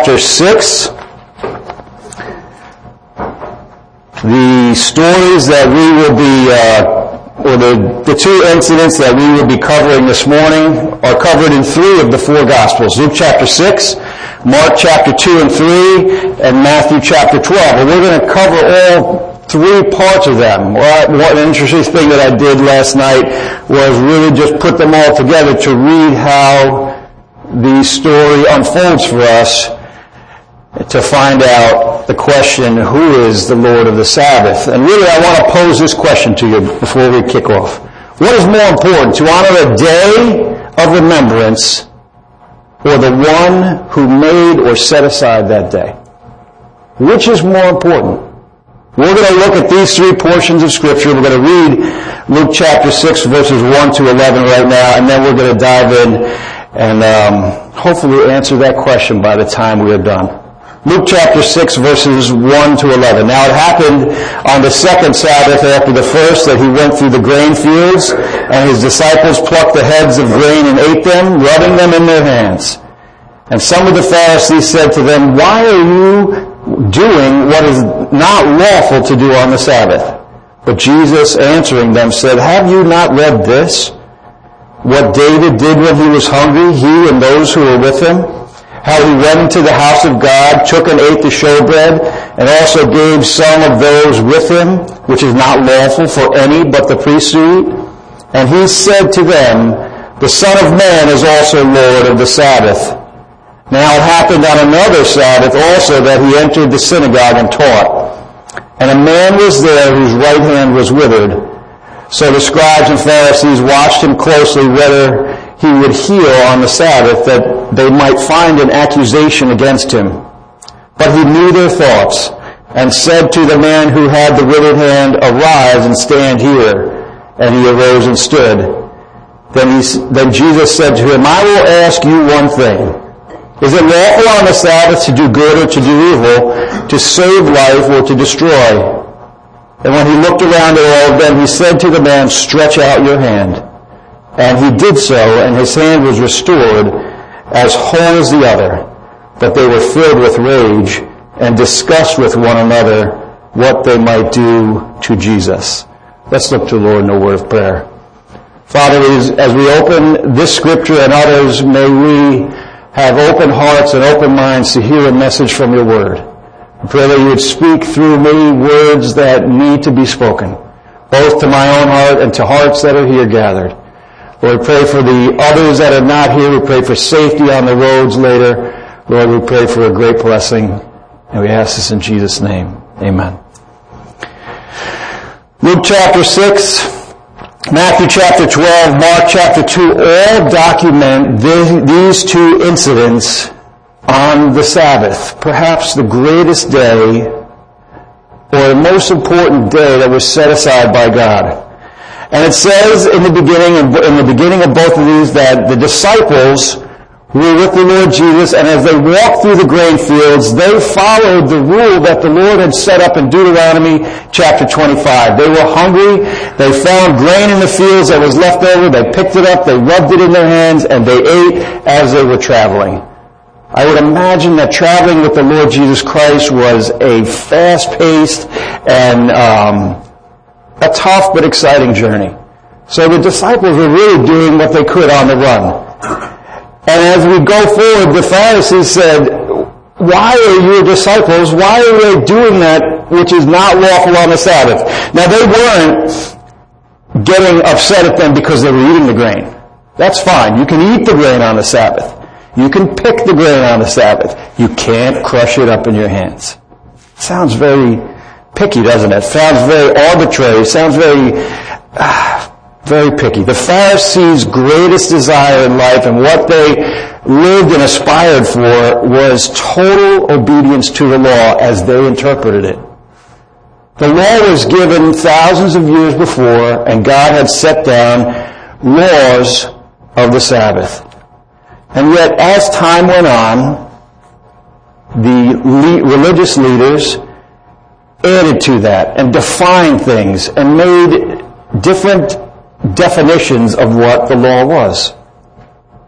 chapter 6. The stories that we will be, or the two incidents that we will be covering this morning are covered in 3 of the 4 Gospels. Luke chapter 6, Mark chapter 2 and 3, and Matthew chapter 12. And we're going to cover all 3 parts of them. One interesting thing that I did last night was really just put them all together to read how the story unfolds for us, to find out the question, who is the Lord of the Sabbath? And really I want to pose this question to you before we kick off. What is more important, to honor a day of remembrance or the one who made or set aside that day? Which is more important? We're going to look at these 3 portions of Scripture. We're going to read Luke chapter 6 verses 1 to 11 right now, and then we're going to dive in and hopefully answer that question by the time we are done. Luke chapter 6 verses 1 to 11. Now it happened on the second Sabbath after the first that he went through the grain fields, and his disciples plucked the heads of grain and ate them, rubbing them in their hands. And some of the Pharisees said to them, "Why are you doing what is not lawful to do on the Sabbath?" But Jesus answering them said, "Have you not read this? What David did when he was hungry, he and those who were with him? How he went into the house of God, took and ate the showbread, and also gave some of those with him, which is not lawful for any but the priests to eat? And he said to them, the Son of Man is also Lord of the Sabbath." Now it happened on another Sabbath also that he entered the synagogue and taught. And a man was there whose right hand was withered. So the scribes and Pharisees watched him closely whether he would heal on the Sabbath, that they might find an accusation against him. But he knew their thoughts, and said to the man who had the withered hand, "Arise and stand here." And he arose and stood. Then Jesus said to him, "I will ask you one thing. Is it lawful on the Sabbath to do good or to do evil, to save life or to destroy?" And when he looked around at all of them, he said to the man, "Stretch out your hand." And he did so, and his hand was restored as whole as the other. But they were filled with rage and discussed with one another what they might do to Jesus. Let's look to the Lord in a word of prayer. Father, as we open this scripture and others, may we have open hearts and open minds to hear a message from your word. I pray that you would speak through me words that need to be spoken, both to my own heart and to hearts that are here gathered. Lord, we pray for the others that are not here. We pray for safety on the roads later. Lord, we pray for a great blessing. And we ask this in Jesus' name. Amen. Luke chapter 6, Matthew chapter 12, Mark chapter 2, all document these 2 incidents on the Sabbath. Perhaps the greatest day, or the most important day that was set aside by God. And it says in the beginning of both of these, that the disciples were with the Lord Jesus, and as they walked through the grain fields, they followed the rule that the Lord had set up in Deuteronomy chapter 25. They were hungry. They found grain in the fields that was left over. They picked it up. They rubbed it in their hands, and they ate as they were traveling. I would imagine that traveling with the Lord Jesus Christ was a fast-paced and a tough but exciting journey. So the disciples were really doing what they could on the run. And as we go forward, the Pharisees said, "Why are your disciples, why are they doing that which is not lawful on the Sabbath?" Now they weren't getting upset at them because they were eating the grain. That's fine. You can eat the grain on the Sabbath. You can pick the grain on the Sabbath. You can't crush it up in your hands. Sounds very picky, doesn't it? Sounds very arbitrary. Sounds very picky. The Pharisees' greatest desire in life and what they lived and aspired for was total obedience to the law as they interpreted it. The law was given thousands of years before, and God had set down laws of the Sabbath. And yet, as time went on, the religious leaders added to that and defined things and made different definitions of what the law was.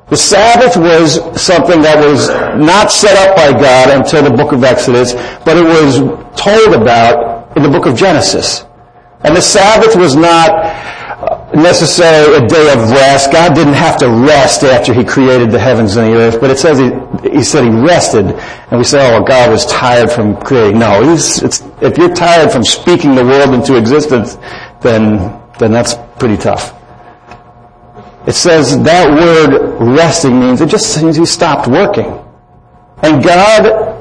The Sabbath was something that was not set up by God until the book of Exodus, but it was told about in the book of Genesis. And the Sabbath was not necessarily a day of rest. God didn't have to rest after He created the heavens and the earth, but it says He said He rested. And we say, oh, God was tired from creating. No, if you're tired from speaking the world into existence, then that's pretty tough. It says that word resting means it just means He stopped working. And God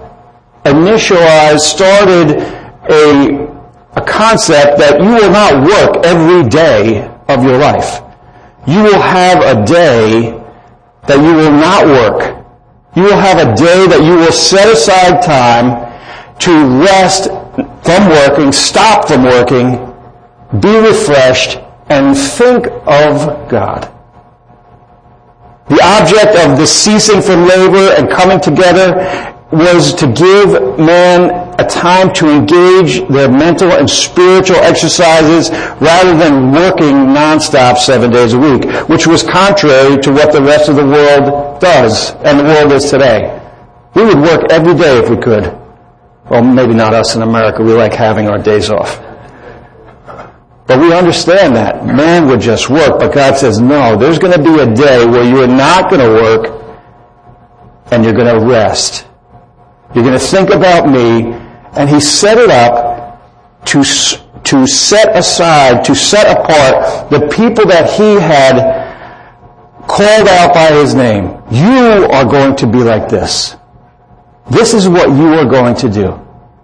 started a concept that you will not work every day of your life. You will have a day that you will not work. You will have a day that you will set aside time to rest from working, stop from working, be refreshed, and think of God. The object of the ceasing from labor and coming together was to give man a time to engage their mental and spiritual exercises rather than working nonstop 7 days a week, which was contrary to what the rest of the world does and the world is today. We would work every day if we could. Well, maybe not us in America. We like having our days off. But we understand that. Man would just work, but God says, no, there's going to be a day where you are not going to work and you're going to rest. You're going to think about me. And He set it up to set aside, to set apart the people that He had called out by His name. You are going to be like this. This is what you are going to do.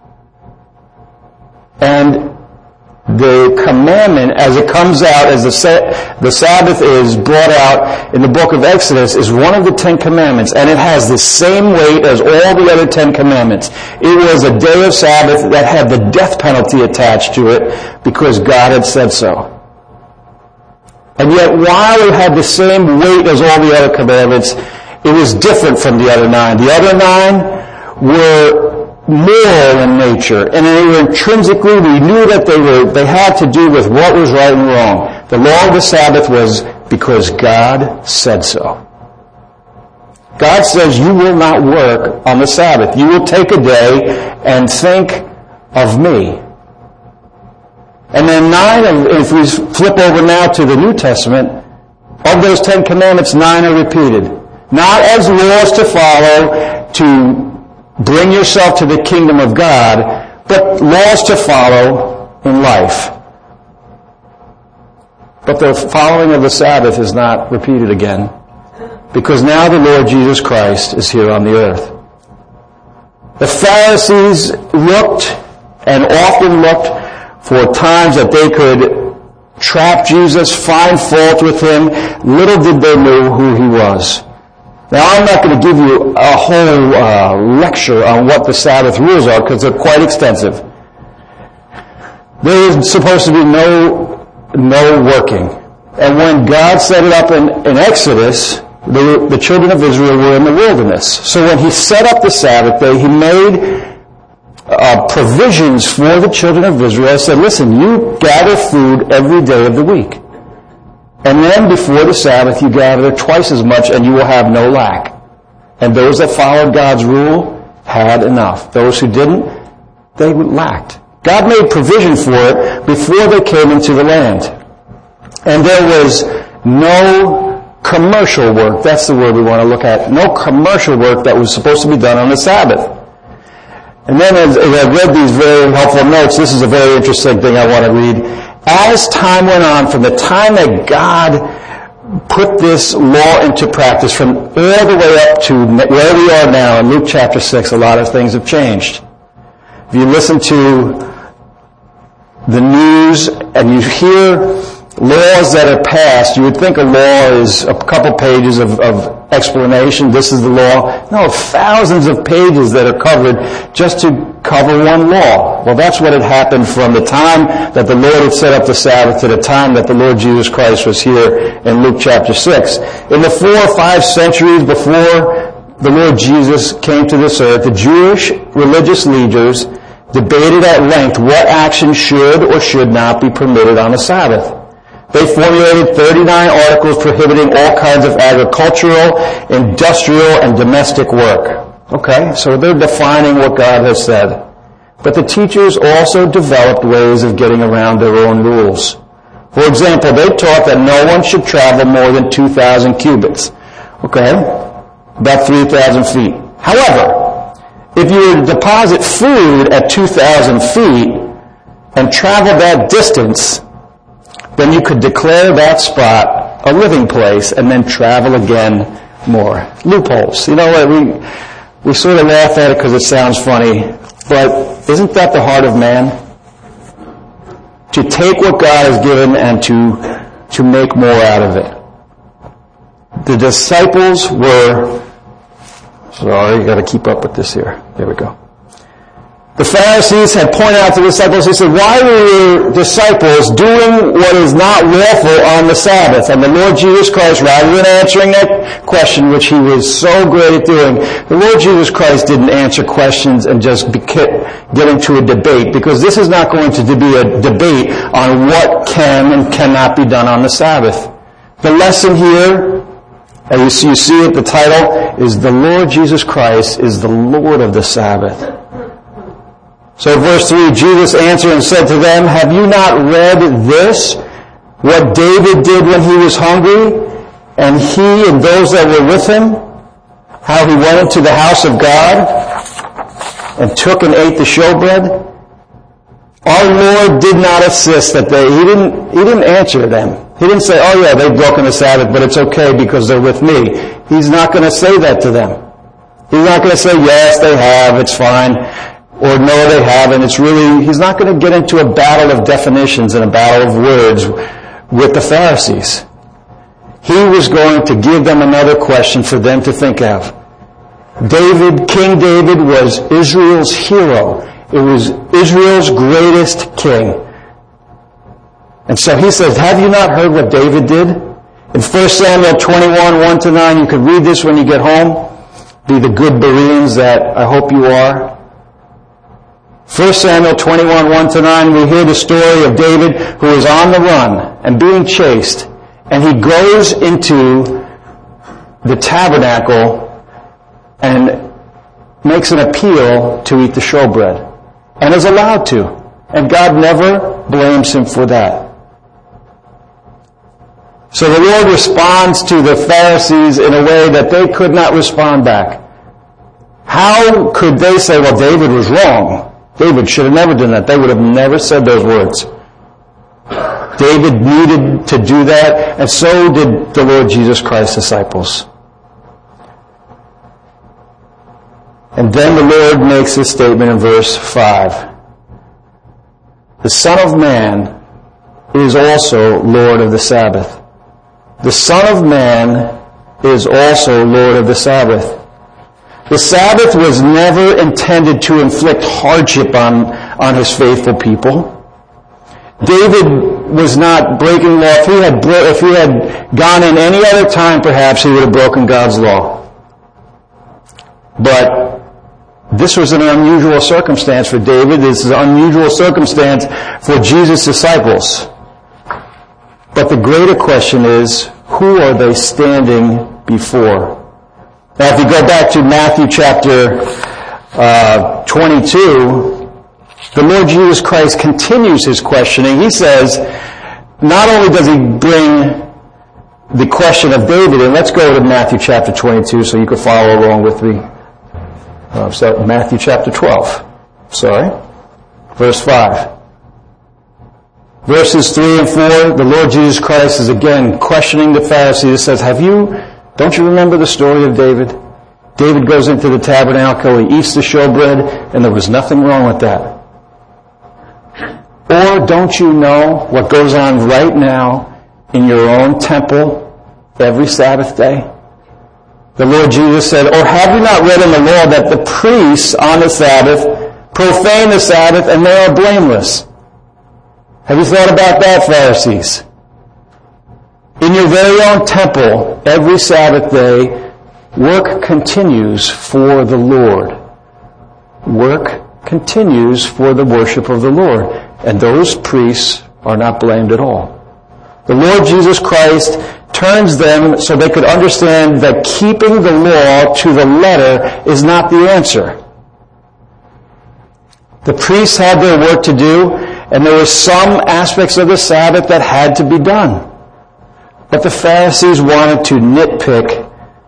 And the commandment, as it comes out, as the Sabbath is brought out in the book of Exodus, is one of the 10 commandments, and it has the same weight as all the other 10 commandments. It was a day of Sabbath that had the death penalty attached to it because God had said so. And yet, while it had the same weight as all the other commandments, it was different from the other 9. The other 9 were moral in nature, and they were intrinsically, we knew that they had to do with what was right and wrong. The law of the Sabbath was because God said so. God says you will not work on the Sabbath. You will take a day and think of me. And then 9, if we flip over now to the New Testament, of those 10 commandments, 9 are repeated. Not as laws to follow to bring yourself to the kingdom of God, but laws to follow in life. But the following of the Sabbath is not repeated again, because now the Lord Jesus Christ is here on the earth. The Pharisees looked, and often looked, for times that they could trap Jesus, find fault with Him. Little did they know who He was. Now, I'm not going to give you a whole lecture on what the Sabbath rules are, because they're quite extensive. There is supposed to be no working. And when God set it up in Exodus, the children of Israel were in the wilderness. So when He set up the Sabbath day, He made provisions for the children of Israel. He said, listen, you gather food every day of the week. And then before the Sabbath, you gather twice as much, and you will have no lack. And those that followed God's rule had enough. Those who didn't, they lacked. God made provision for it before they came into the land. And there was no commercial work. That's the word we want to look at. No commercial work that was supposed to be done on the Sabbath. And then as I read these very helpful notes, this is a very interesting thing I want to read. As time went on, from the time that God put this law into practice, from all the way up to where we are now in Luke chapter 6, a lot of things have changed. If you listen to the news and you hear laws that are passed, you would think a law is a couple pages of explanation. This is the law. No, thousands of pages that are covered just to cover one law. Well, that's what had happened from the time that the Lord had set up the Sabbath to the time that the Lord Jesus Christ was here in Luke chapter 6. In the 4 or 5 centuries before the Lord Jesus came to this earth, the Jewish religious leaders debated at length what action should or should not be permitted on the Sabbath. They formulated 39 articles prohibiting all kinds of agricultural, industrial, and domestic work. Okay, so they're defining what God has said. But the teachers also developed ways of getting around their own rules. For example, they taught that no one should travel more than 2,000 cubits. Okay, about 3,000 feet. However, if you were to deposit food at 2,000 feet and travel that distance, then you could declare that spot a living place and then travel again more. Loopholes. You know what? We sort of laugh at it because it sounds funny, but isn't that the heart of man? To take what God has given and to make more out of it. The disciples were, sorry, you got to keep up with this here. There we go. The Pharisees had pointed out to the disciples, they said, why were your disciples doing what is not lawful on the Sabbath? And the Lord Jesus Christ, rather than answering that question, which he was so great at doing, the Lord Jesus Christ didn't answer questions and just get into a debate, because this is not going to be a debate on what can and cannot be done on the Sabbath. The lesson here, as you see it, the title, is the Lord Jesus Christ is the Lord of the Sabbath. So verse 3, Jesus answered and said to them, have you not read this, what David did when he was hungry, and he and those that were with him, how he went into the house of God and took and ate the showbread? Our Lord did not insist that he didn't answer them. He didn't say, oh yeah, they've broken the Sabbath, but it's okay because they're with me. He's not going to say that to them. He's not going to say, yes, they have, it's fine. Or no, they haven't. He's not going to get into a battle of definitions and a battle of words with the Pharisees. He was going to give them another question for them to think of. King David was Israel's hero. It was Israel's greatest king. And so he says, have you not heard what David did? In 1 Samuel 21, 1-9, you can read this when you get home. Be the good Bereans that I hope you are. 1 Samuel 21, 1-9, we hear the story of David who is on the run and being chased. And he goes into the tabernacle and makes an appeal to eat the showbread. And is allowed to. And God never blames him for that. So the Lord responds to the Pharisees in a way that they could not respond back. How could they say, well, David was wrong? David should have never done that. They would have never said those words. David needed to do that, and so did the Lord Jesus Christ's disciples. And then the Lord makes this statement in verse 5. The Son of Man is also Lord of the Sabbath. The Son of Man is also Lord of the Sabbath. The Sabbath was never intended to inflict hardship on his faithful people. David was not breaking law. If he had gone in any other time, perhaps he would have broken God's law. But this was an unusual circumstance for David. This is an unusual circumstance for Jesus' disciples. But the greater question is, who are they standing before? Now, if you go back to Matthew chapter 22, the Lord Jesus Christ continues his questioning. He says, not only does he bring the question of David, and let's go to Matthew chapter 22 so you can follow along with me. Matthew chapter 12. Verse 5. Verses 3 and 4, the Lord Jesus Christ is again questioning the Pharisees. He says, don't you remember the story of David? David goes into the tabernacle, he eats the showbread, and there was nothing wrong with that. Or don't you know what goes on right now in your own temple every Sabbath day? The Lord Jesus said, or have you not read in the law that the priests on the Sabbath profane the Sabbath and they are blameless? Have you thought about that, Pharisees? In your very own temple, every Sabbath day, work continues for the Lord. Work continues for the worship of the Lord. And those priests are not blamed at all. The Lord Jesus Christ turns them so they could understand that keeping the law to the letter is not the answer. The priests had their work to do, and there were some aspects of the Sabbath that had to be done. But the Pharisees wanted to nitpick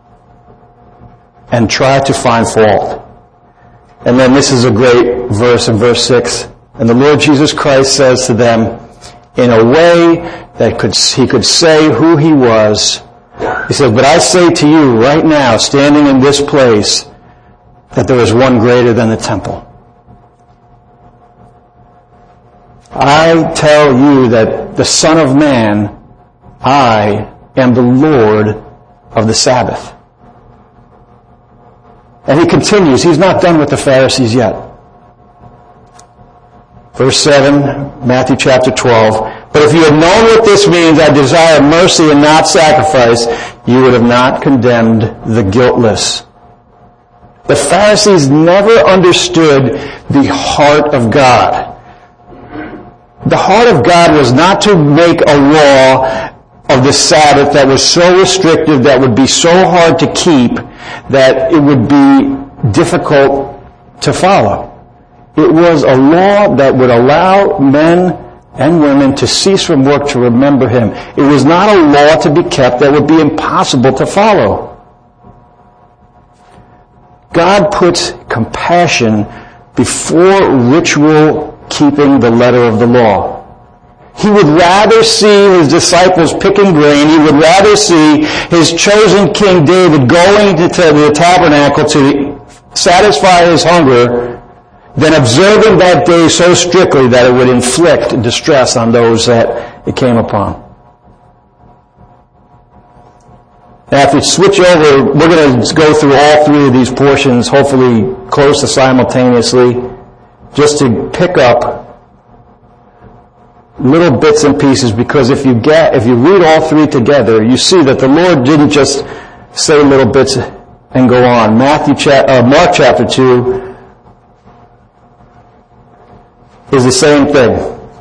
and try to find fault. And then this is a great verse in verse 6. And the Lord Jesus Christ says to them, in a way that he could say who he was, he says, but I say to you right now, standing in this place, that there is one greater than the temple. I tell you that the Son of Man, I am the Lord of the Sabbath. And he continues. He's not done with the Pharisees yet. Verse 7, Matthew chapter 12. But if you had known what this means, I desire mercy and not sacrifice, you would have not condemned the guiltless. The Pharisees never understood the heart of God. The heart of God was not to make a law of the Sabbath that was so restrictive, that would be so hard to keep, that it would be difficult to follow. It was a law that would allow men and women to cease from work to remember Him. It was not a law to be kept that would be impossible to follow. God puts compassion before ritual keeping the letter of the law. He would rather see his disciples picking grain. He would rather see his chosen King David going to the tabernacle to satisfy his hunger than observing that day so strictly that it would inflict distress on those that it came upon. Now, if we switch over, we're going to go through all three of these portions, hopefully close to simultaneously, just to pick up little bits and pieces, because if you read all three together, you see that the Lord didn't just say little bits and go on. Mark chapter 2 is the same thing.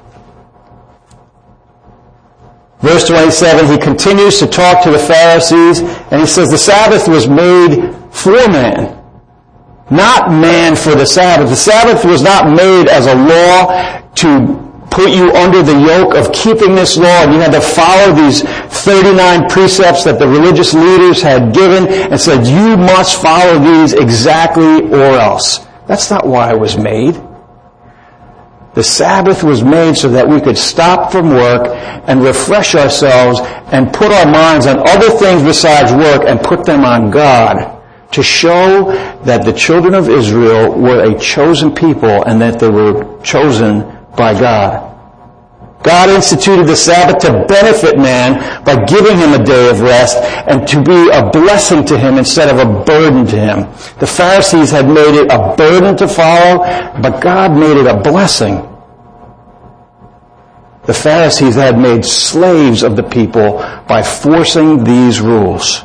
Verse 27, he continues to talk to the Pharisees, and he says the Sabbath was made for man, not man for the Sabbath. The Sabbath was not made as a law to put you under the yoke of keeping this law, and you had to follow these 39 precepts that the religious leaders had given and said, you must follow these exactly or else. That's not why it was made. The Sabbath was made so that we could stop from work and refresh ourselves and put our minds on other things besides work and put them on God, to show that the children of Israel were a chosen people and that they were chosen by God. God instituted the Sabbath to benefit man by giving him a day of rest and to be a blessing to him instead of a burden to him. The Pharisees had made it a burden to follow, but God made it a blessing. The Pharisees had made slaves of the people by forcing these rules.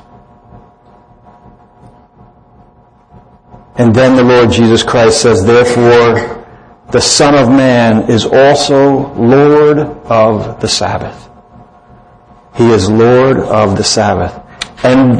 And then the Lord Jesus Christ says, therefore, the Son of Man is also Lord of the Sabbath. He is Lord of the Sabbath. And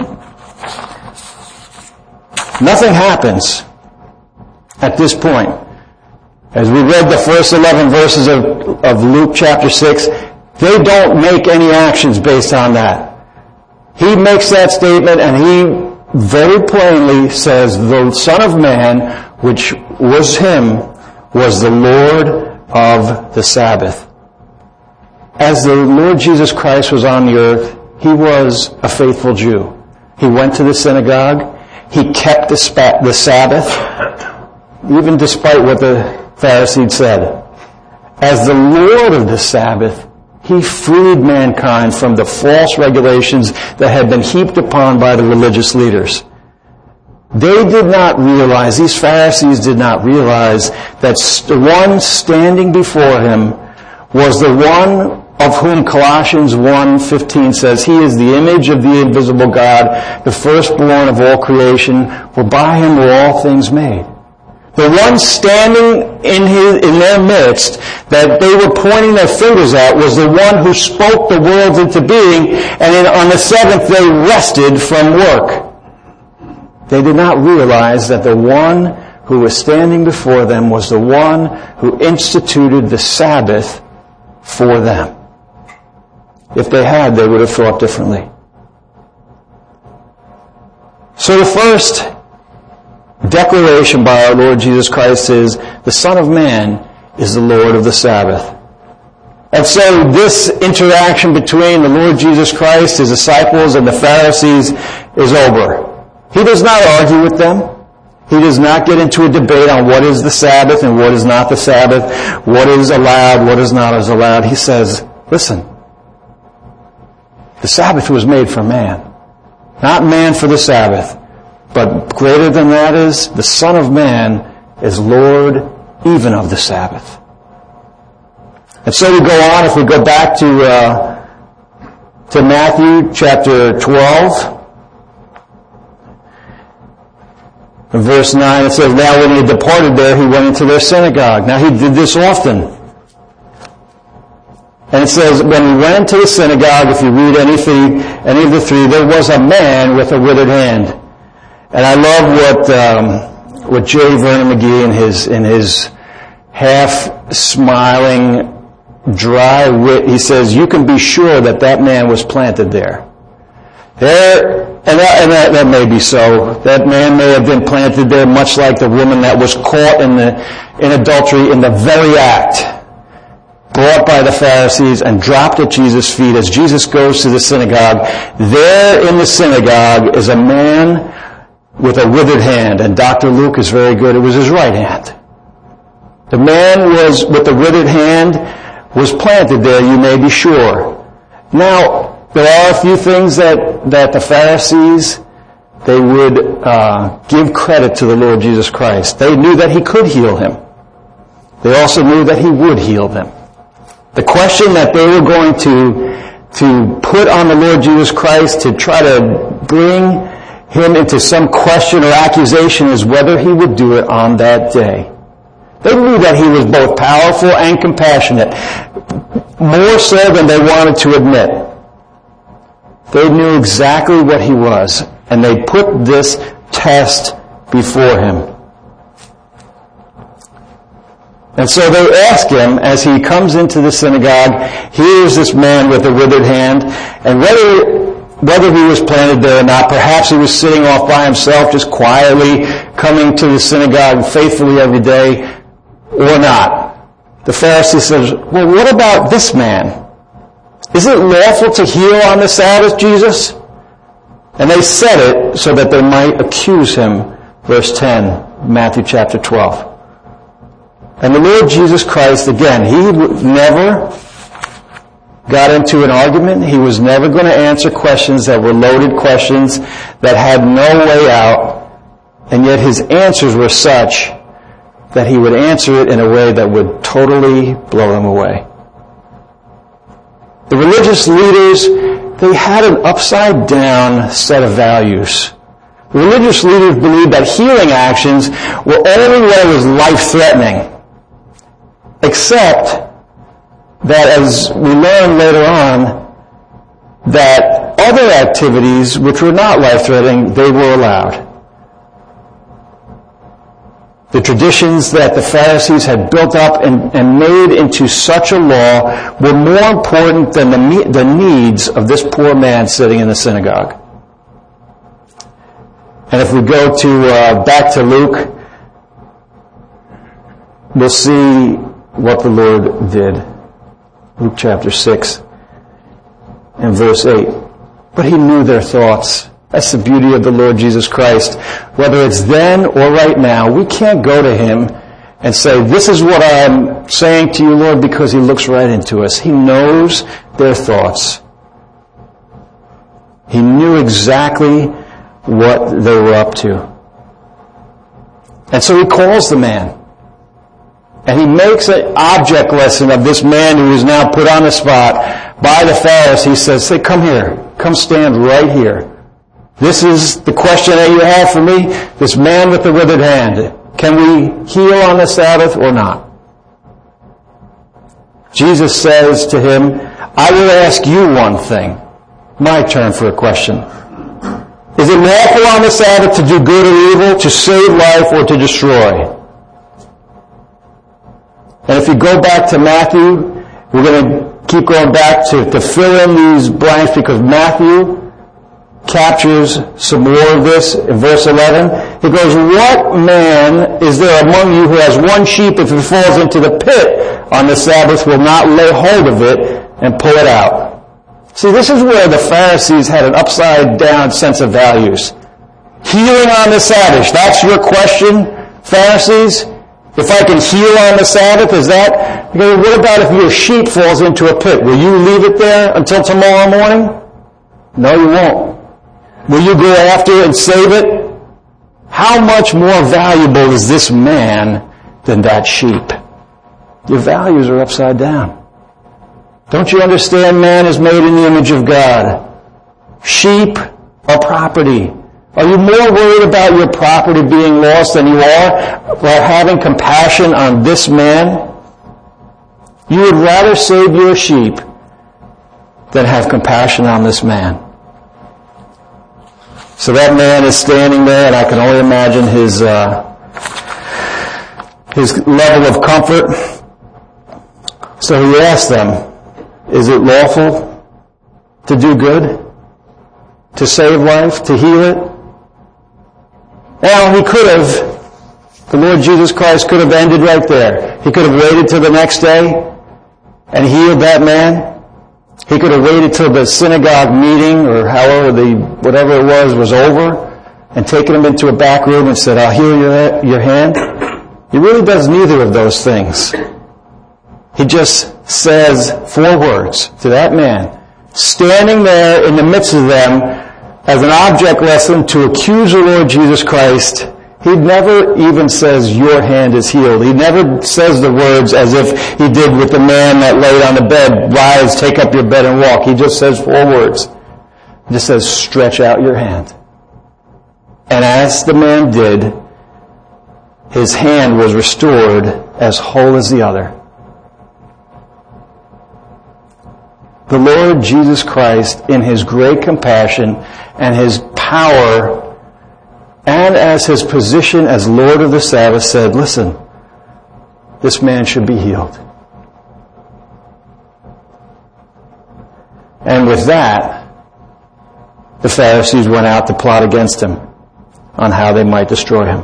nothing happens at this point. As we read the first 11 verses of Luke chapter 6, they don't make any actions based on that. He makes that statement, and he very plainly says, the Son of Man, which was him, was the Lord of the Sabbath. As the Lord Jesus Christ was on the earth, he was a faithful Jew. He went to the synagogue. He kept the Sabbath, even despite what the Pharisees said. As the Lord of the Sabbath, he freed mankind from the false regulations that had been heaped upon by the religious leaders. They did not realize, these Pharisees did not realize, that the one standing before him was the one of whom Colossians 1:15 says, he is the image of the invisible God, the firstborn of all creation, for by him were all things made. The one standing in their midst that they were pointing their fingers at was the one who spoke the world into being, and then on the seventh they rested from work. They did not realize that the one who was standing before them was the one who instituted the Sabbath for them. If they had, they would have thought differently. So the first declaration by our Lord Jesus Christ is, the Son of Man is the Lord of the Sabbath. And so this interaction between the Lord Jesus Christ, His disciples, and the Pharisees is over. He does not argue with them. He does not get into a debate on what is the Sabbath and what is not the Sabbath, what is allowed, what is not allowed. He says, listen, the Sabbath was made for man, not man for the Sabbath. But greater than that is, the Son of Man is Lord even of the Sabbath. And so we go on, if we go back to Matthew chapter 12, in verse 9 it says, now when he had departed there, he went into their synagogue. Now he did this often. And it says, when he went into the synagogue, if you read any of the three, there was a man with a withered hand. And I love what J. Vernon McGee in his half smiling, dry wit, he says, you can be sure that man was planted there. And that may be so. That man may have been planted there, much like the woman that was caught in adultery in the very act, brought by the Pharisees and dropped at Jesus' feet as Jesus goes to the synagogue. There in the synagogue is a man with a withered hand, and Dr. Luke is very good. It was his right hand. The man with the withered hand was planted there, you may be sure. Now, there are a few things that the Pharisees, they would give credit to the Lord Jesus Christ. They knew that He could heal him. They also knew that He would heal them. The question that they were going to put on the Lord Jesus Christ to try to bring Him into some question or accusation is whether He would do it on that day. They knew that He was both powerful and compassionate, more so than they wanted to admit. They knew exactly what He was, and they put this test before Him. And so they ask Him, as He comes into the synagogue, here's this man with a withered hand, and whether he was planted there or not, perhaps he was sitting off by himself, just quietly coming to the synagogue faithfully every day, or not. The Pharisee says, well, what about this man? Is it lawful to heal on the Sabbath, Jesus? And they said it so that they might accuse Him. Verse 10, Matthew chapter 12. And the Lord Jesus Christ, again, He never got into an argument. He was never going to answer questions that were loaded questions that had no way out. And yet His answers were such that He would answer it in a way that would totally blow them away. The religious leaders, they had an upside down set of values. The religious leaders believed that healing actions were only when it was life-threatening. Except that, as we learn later on, that other activities which were not life-threatening, they were allowed. The traditions that the Pharisees had built up and made into such a law were more important than the needs of this poor man sitting in the synagogue. And if we go back to Luke, we'll see what the Lord did. Luke chapter 6 and verse 8. But He knew their thoughts. That's the beauty of the Lord Jesus Christ. Whether it's then or right now, we can't go to Him and say, this is what I'm saying to you, Lord, because He looks right into us. He knows their thoughts. He knew exactly what they were up to. And so He calls the man. And He makes an object lesson of this man who is now put on the spot by the Pharisees. He says, say, come here. Come stand right here. This is the question that you have for me. This man with the withered hand. Can we heal on the Sabbath or not? Jesus says to him, I will ask you one thing. My turn for a question. Is it lawful on the Sabbath to do good or evil, to save life or to destroy? And if you go back to Matthew, we're going to keep going back to fill in these blanks because Matthew captures some more of this in verse 11. He goes, what man is there among you who has one sheep, if it falls into the pit on the Sabbath, will not lay hold of it and pull it out? See, this is where the Pharisees had an upside down sense of values. Healing on the Sabbath, that's your question, Pharisees? If I can heal on the Sabbath, is that? What about if your sheep falls into a pit? Will you leave it there until tomorrow morning? No, you won't. Will you go after it and save it? How much more valuable is this man than that sheep? Your values are upside down. Don't you understand man is made in the image of God? Sheep are property. Are you more worried about your property being lost than you are about having compassion on this man? You would rather save your sheep than have compassion on this man. So that man is standing there, and I can only imagine his level of comfort. So he asked them, is it lawful to do good? To save life? To heal it? Well, he could have. The Lord Jesus Christ could have ended right there. He could have waited till the next day and healed that man. He could have waited till the synagogue meeting or whatever it was over and taken him into a back room and said, I'll heal your hand. He really does neither of those things. He just says 4 words to that man, standing there in the midst of them as an object lesson to accuse the Lord Jesus Christ. He never even says, your hand is healed. He never says the words as if he did with the man that laid on the bed, rise, take up your bed and walk. He just says 4 words. He just says, stretch out your hand. And as the man did, his hand was restored as whole as the other. The Lord Jesus Christ, in his great compassion and his power, and as his position as Lord of the Sabbath, said, listen, this man should be healed. And with that, the Pharisees went out to plot against him on how they might destroy him.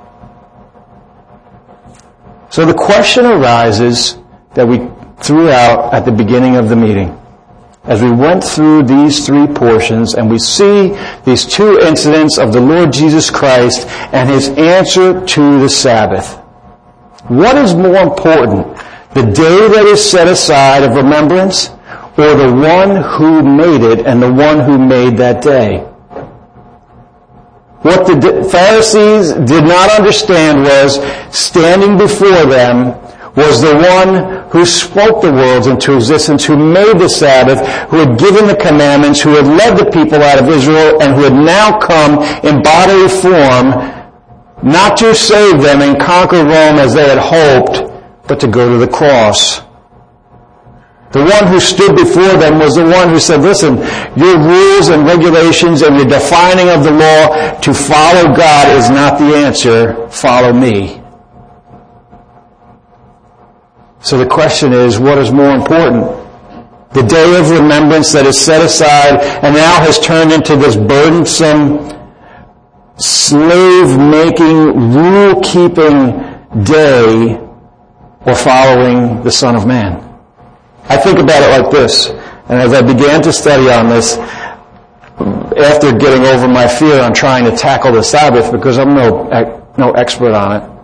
So the question arises that we threw out at the beginning of the meeting. As we went through these 3 portions and we see these 2 incidents of the Lord Jesus Christ and his answer to the Sabbath. What is more important, the day that is set aside of remembrance or the one who made it and the one who made that day? What the Pharisees did not understand was standing before them was the one who spoke the worlds into existence, who made the Sabbath, who had given the commandments, who had led the people out of Israel, and who had now come in bodily form, not to save them and conquer Rome as they had hoped, but to go to the cross. The one who stood before them was the one who said, listen, your rules and regulations and your defining of the law to follow God is not the answer. Follow me. So the question is, what is more important? The day of remembrance that is set aside and now has turned into this burdensome, slave-making, rule-keeping day, or following the Son of Man? I think about it like this, and as I began to study on this, after getting over my fear on trying to tackle the Sabbath, because I'm no expert on it,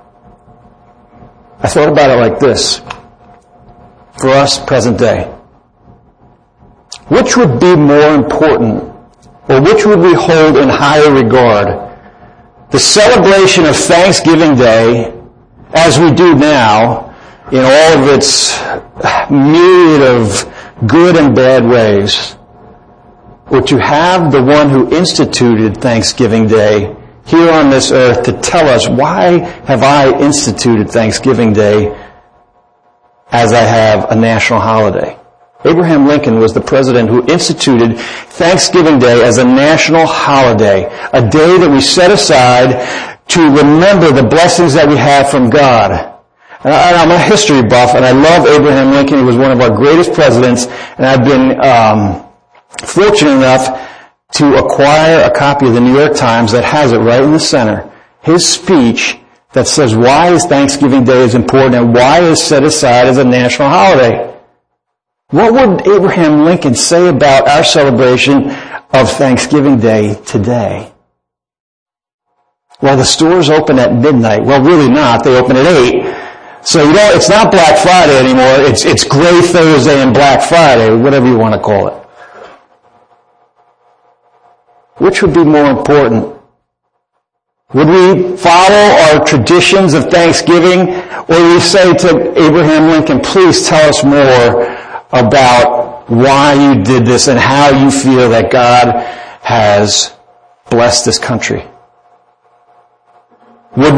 I thought about it like this. For us, present day. Which would be more important, or which would we hold in higher regard? The celebration of Thanksgiving Day, as we do now, in all of its myriad of good and bad ways, or to have the one who instituted Thanksgiving Day here on this earth to tell us, why have I instituted Thanksgiving Day as I have a national holiday? Abraham Lincoln was the president who instituted Thanksgiving Day as a national holiday, a day that we set aside to remember the blessings that we have from God. And I'm a history buff, and I love Abraham Lincoln. He was one of our greatest presidents, and I've been fortunate enough to acquire a copy of the New York Times that has it right in the center. His speech that says why is Thanksgiving Day is important and why it is set aside as a national holiday. What would Abraham Lincoln say about our celebration of Thanksgiving Day today? Well, the stores open at midnight. Well, really not. They open at 8. So, it's not Black Friday anymore. It's Gray Thursday and Black Friday, whatever you want to call it. Which would be more important? Would we follow our traditions of Thanksgiving, or would we say to Abraham Lincoln, please tell us more about why you did this and how you feel that God has blessed this country? Would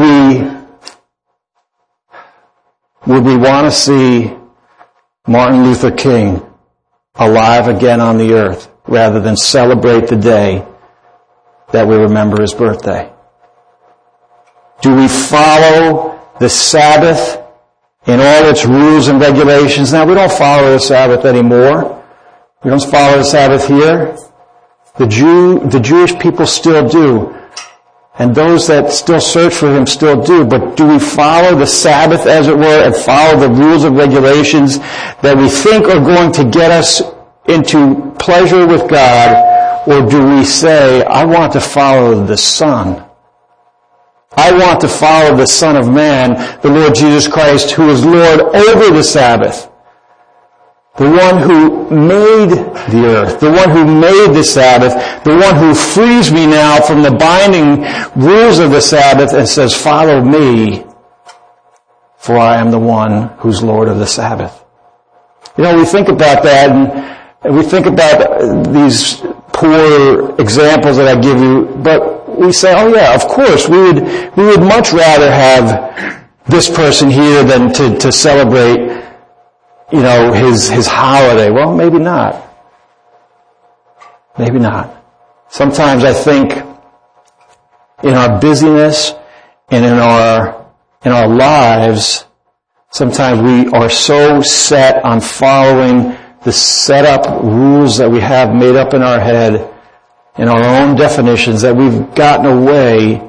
we want to see Martin Luther King alive again on the earth rather than celebrate the day that we remember his birthday? Do we follow the Sabbath in all its rules and regulations? Now, we don't follow the Sabbath anymore. We don't follow the Sabbath here. The Jewish people still do. And those that still search for him still do. But do we follow the Sabbath, as it were, and follow the rules and regulations that we think are going to get us into pleasure with God? Or do we say, I want to follow the Son? I want to follow the Son of Man, the Lord Jesus Christ, who is Lord over the Sabbath. The one who made the earth, the one who made the Sabbath, the one who frees me now from the binding rules of the Sabbath and says, follow me, for I am the one who's Lord of the Sabbath. We think about that, and we think about these poor examples that I give you, but we say, oh yeah, of course, we would much rather have this person here than to celebrate his holiday. Well, maybe not. Maybe not. Sometimes I think in our busyness and in our lives, sometimes we are so set on following the set up rules that we have made up in our head, in our own definitions, that we've gotten away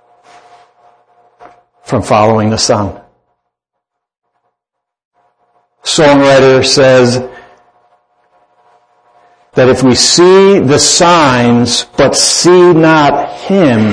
from following the Son. Songwriter says that if we see the signs but see not Him,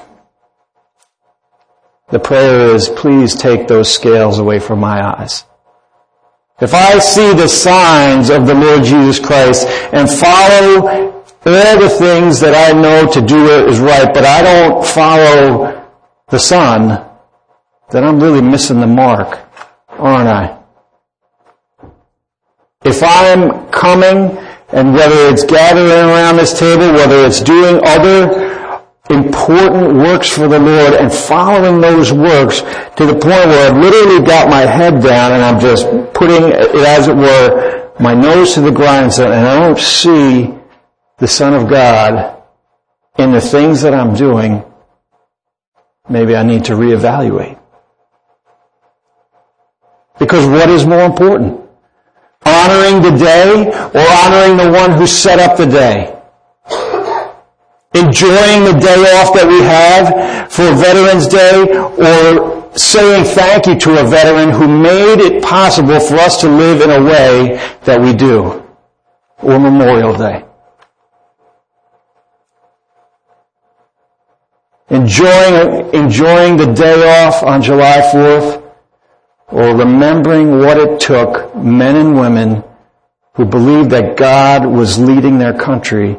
the prayer is, please take those scales away from my eyes. If I see the signs of the Lord Jesus Christ and follow all the things that I know to do is right, but I don't follow the Son, then I'm really missing the mark, aren't I? If I'm coming, and whether it's gathering around this table, whether it's doing other important works for the Lord and following those works to the point where I've literally got my head down and I'm just putting, as it were, my nose to the grindstone, and I don't see the Son of God in the things that I'm doing, maybe I need to reevaluate. Because what is more important? Honoring the day or honoring the one who set up the day? Enjoying the day off that we have for Veterans Day, or saying thank you to a veteran who made it possible for us to live in a way that we do? Or Memorial Day? Enjoying the day off on July 4th, or remembering what it took men and women who believed that God was leading their country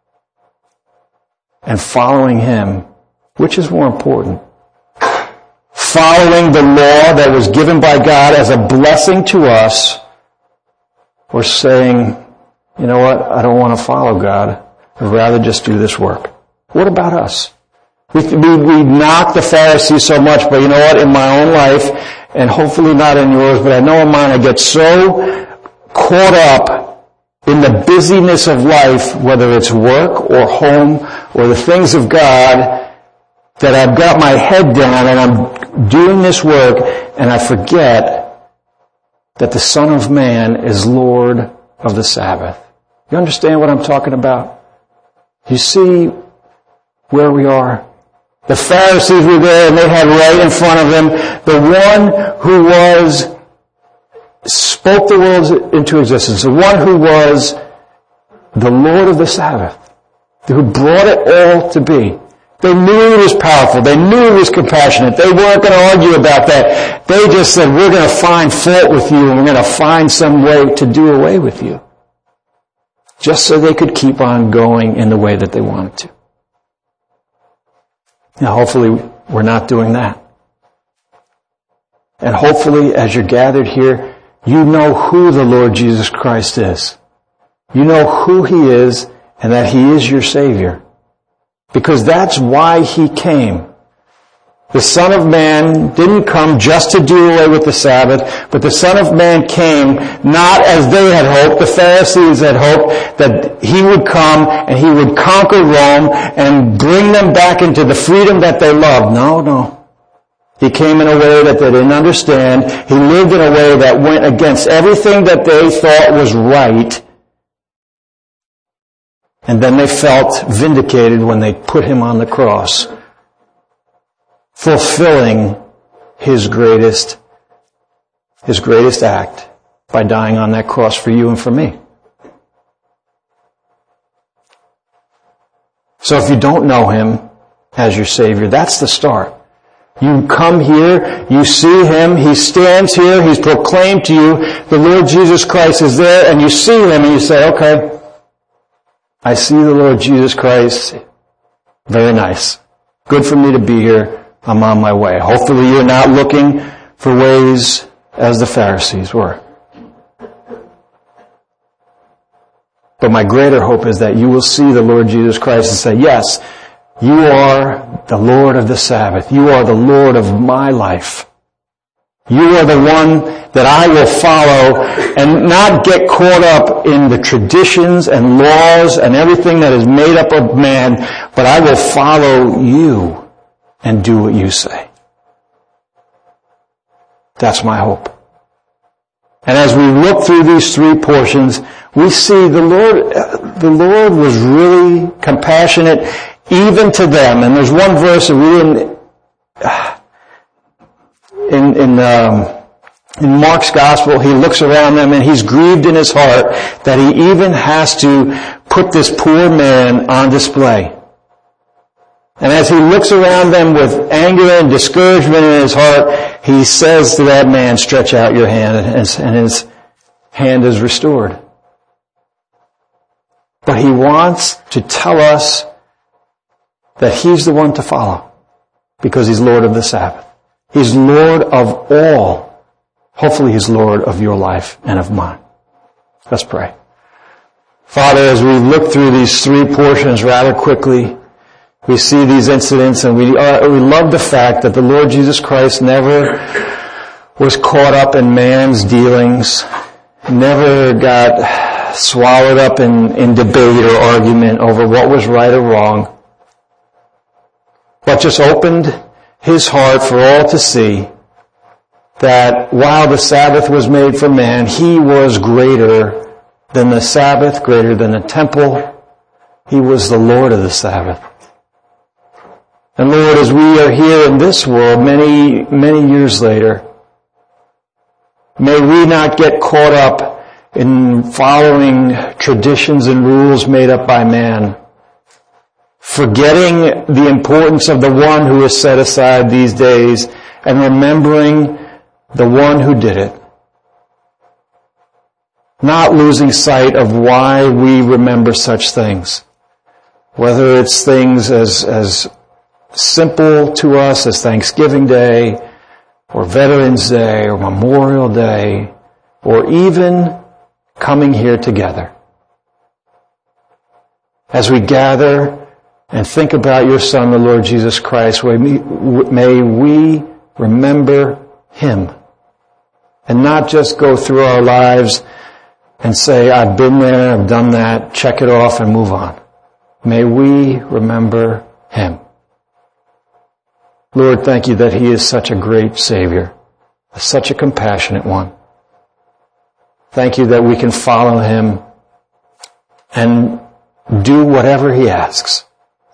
and following Him. Which is more important? Following the law that was given by God as a blessing to us, or saying, you know what, I don't want to follow God. I'd rather just do this work. What about us? We knock the Pharisees so much, but you know what? In my own life, and hopefully not in yours, but I know in mine, I get so caught up in the busyness of life, whether it's work or home or the things of God, that I've got my head down and I'm doing this work, and I forget that the Son of Man is Lord of the Sabbath. You understand what I'm talking about? You see where we are? The Pharisees were there, and they had right in front of them the one who spoke the world into existence, the one who was the Lord of the Sabbath, who brought it all to be. They knew he was powerful. They knew he was compassionate. They weren't going to argue about that. They just said, we're going to find fault with you, and we're going to find some way to do away with you. Just so they could keep on going in the way that they wanted to. Now, hopefully, we're not doing that. And hopefully, as you're gathered here, you know who the Lord Jesus Christ is. You know who He is, and that He is your Savior. Because that's why He came. The Son of Man didn't come just to do away with the Sabbath, but the Son of Man came not as they had hoped, the Pharisees had hoped, that He would come and He would conquer Rome and bring them back into the freedom that they loved. No. He came in a way that they didn't understand. He lived in a way that went against everything that they thought was right. And then they felt vindicated when they put Him on the cross, fulfilling His greatest act by dying on that cross for you and for me. So if you don't know Him as your Savior, that's the start. You come here, you see Him, He stands here, He's proclaimed to you, the Lord Jesus Christ is there, and you see Him and you say, okay, I see the Lord Jesus Christ. Very nice. Good for me to be here. I'm on my way. Hopefully you're not looking for ways as the Pharisees were. But my greater hope is that you will see the Lord Jesus Christ and say, yes, you are the Lord of the Sabbath. You are the Lord of my life. You are the one that I will follow and not get caught up in the traditions and laws and everything that is made up of man, but I will follow you and do what you say. That's my hope. And as we look through these three portions, we see the Lord was really compassionate even to them. And there's one verse that we in Mark's gospel, he looks around them and he's grieved in his heart that he even has to put this poor man on display. And as he looks around them with anger and discouragement in his heart, he says to that man, stretch out your hand, and his hand is restored. But he wants to tell us that he's the one to follow because he's Lord of the Sabbath. He's Lord of all. Hopefully He's Lord of your life and of mine. Let's pray. Father, as we look through these three portions rather quickly, we see these incidents and we love the fact that the Lord Jesus Christ never was caught up in man's dealings, never got swallowed up in debate or argument over what was right or wrong, but just opened His heart for all to see that while the Sabbath was made for man, He was greater than the Sabbath, greater than the temple. He was the Lord of the Sabbath. And Lord, as we are here in this world many, many years later, may we not get caught up in following traditions and rules made up by man, forgetting the importance of the one who is set aside these days and remembering the one who did it. Not losing sight of why we remember such things. Whether it's things as simple to us as Thanksgiving Day, or Veterans Day, or Memorial Day, or even coming here together. As we gather and think about your Son, the Lord Jesus Christ. May we remember Him and not just go through our lives and say, I've been there, I've done that, check it off and move on. May we remember Him. Lord, thank you that He is such a great Savior, such a compassionate one. Thank you that we can follow Him and do whatever He asks.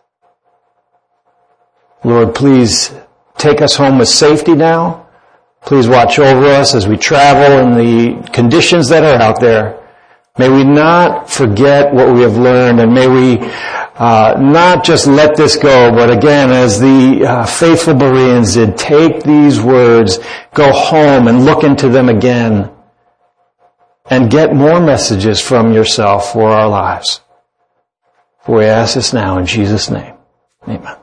Lord, please take us home with safety now. Please watch over us as we travel in the conditions that are out there. May we not forget what we have learned, and may we not just let this go, but again, as the faithful Bereans did, take these words, go home and look into them again, and get more messages from yourself for our lives. For we ask this now in Jesus' name. Amen.